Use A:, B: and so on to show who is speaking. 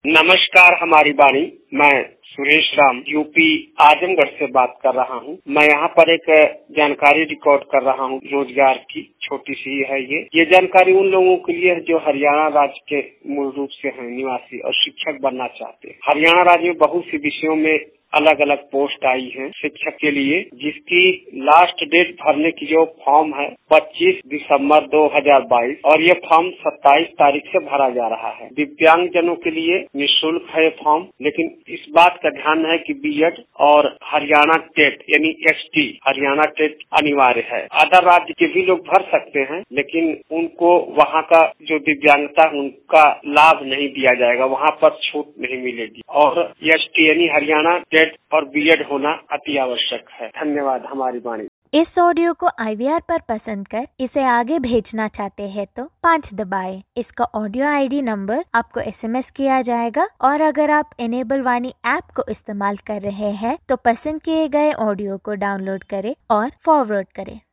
A: नमस्कार हमारी वाणी, मैं सुरेश राम यूपी आजमगढ़ से बात कर रहा हूँ। मैं यहाँ पर एक जानकारी रिकॉर्ड कर रहा हूँ रोजगार की, छोटी सी है ये जानकारी उन लोगों के लिए है जो हरियाणा राज्य के मूल रूप से हैं निवासी और शिक्षक बनना चाहते हैं। हरियाणा राज्य में बहुत सी विषयों में अलग अलग पोस्ट आई है शिक्षक के लिए, जिसकी लास्ट डेट भरने की जो फॉर्म है 25 दिसंबर 2022 और ये फॉर्म 27 तारीख से भरा जा रहा है। दिव्यांग जनों के लिए निःशुल्क है फॉर्म, लेकिन इस बात का ध्यान है कि बीएड और हरियाणा टेट यानी एसटी हरियाणा टेट अनिवार्य है। अदर राज्य के भी लोग भर सकते हैं, लेकिन उनको वहाँ का जो दिव्यांगता है उनका लाभ नहीं दिया जाएगा, वहाँ पर छूट नहीं मिलेगी। और एसटी यानी हरियाणा और बीएड होना अति आवश्यक है। धन्यवाद हमारी वाणी।
B: इस ऑडियो को IVR पर पसंद कर इसे आगे भेजना चाहते हैं तो 5 दबाएं। इसका ऑडियो ID नंबर आपको SMS किया जाएगा और अगर आप इनेबल वाणी ऐप को इस्तेमाल कर रहे हैं तो पसंद किए गए ऑडियो को डाउनलोड करें और फॉरवर्ड करें।